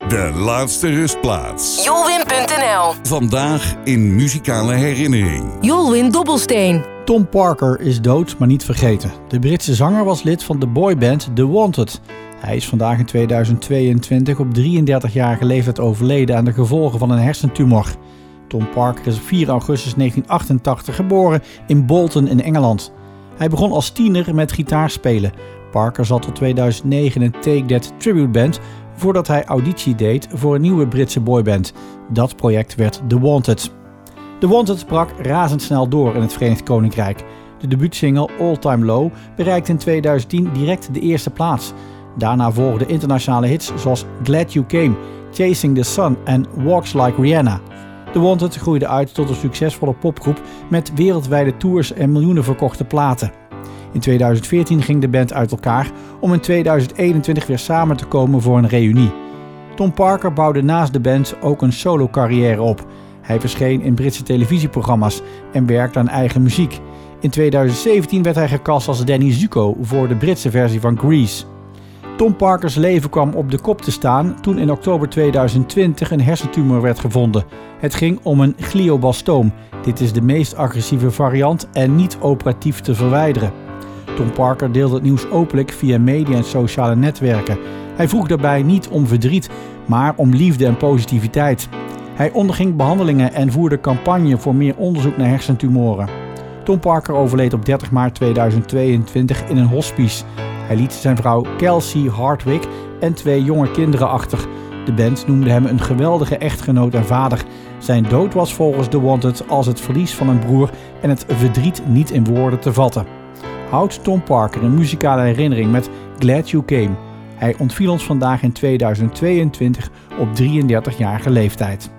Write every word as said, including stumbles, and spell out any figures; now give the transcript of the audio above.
De laatste rustplaats. Jolwin punt n l. Vandaag in muzikale herinnering. Jolwin Dobbelsteen. Tom Parker is dood, maar niet vergeten. De Britse zanger was lid van de boyband The Wanted. Hij is vandaag in tweeduizend tweeëntwintig op drieëndertigjarige leeftijd overleden aan de gevolgen van een hersentumor. Tom Parker is op vier augustus negentien achtentachtig geboren in Bolton in Engeland. Hij begon als tiener met gitaarspelen. Parker zat tot tweeduizend negen in Take That Tribute Band voordat hij auditie deed voor een nieuwe Britse boyband. Dat project werd The Wanted. The Wanted brak razendsnel door in het Verenigd Koninkrijk. De debuutsingle All Time Low bereikte in tweeduizend tien direct de eerste plaats. Daarna volgden internationale hits zoals Glad You Came, Chasing the Sun en Walks Like Rihanna. The Wanted groeide uit tot een succesvolle popgroep met wereldwijde tours en miljoenen verkochte platen. In tweeduizend veertien ging de band uit elkaar om in tweeduizend eenentwintig weer samen te komen voor een reunie. Tom Parker bouwde naast de band ook een solo-carrière op. Hij verscheen in Britse televisieprogramma's en werkte aan eigen muziek. In tweeduizend zeventien werd hij gecast als Danny Zuko voor de Britse versie van Grease. Tom Parkers leven kwam op de kop te staan toen in oktober tweeduizend twintig een hersentumor werd gevonden. Het ging om een glioblastoom. Dit is de meest agressieve variant en niet operatief te verwijderen. Tom Parker deelde het nieuws openlijk via media en sociale netwerken. Hij vroeg daarbij niet om verdriet, maar om liefde en positiviteit. Hij onderging behandelingen en voerde campagne voor meer onderzoek naar hersentumoren. Tom Parker overleed op dertig maart tweeduizend tweeëntwintig in een hospice. Hij liet zijn vrouw Kelsey Hardwick en twee jonge kinderen achter. De band noemde hem een geweldige echtgenoot en vader. Zijn dood was volgens The Wanted als het verlies van een broer en het verdriet niet in woorden te vatten. Houdt Tom Parker een muzikale herinnering met Glad You Came. Hij ontviel ons vandaag in tweeduizend tweeëntwintig op drieëndertigjarige leeftijd.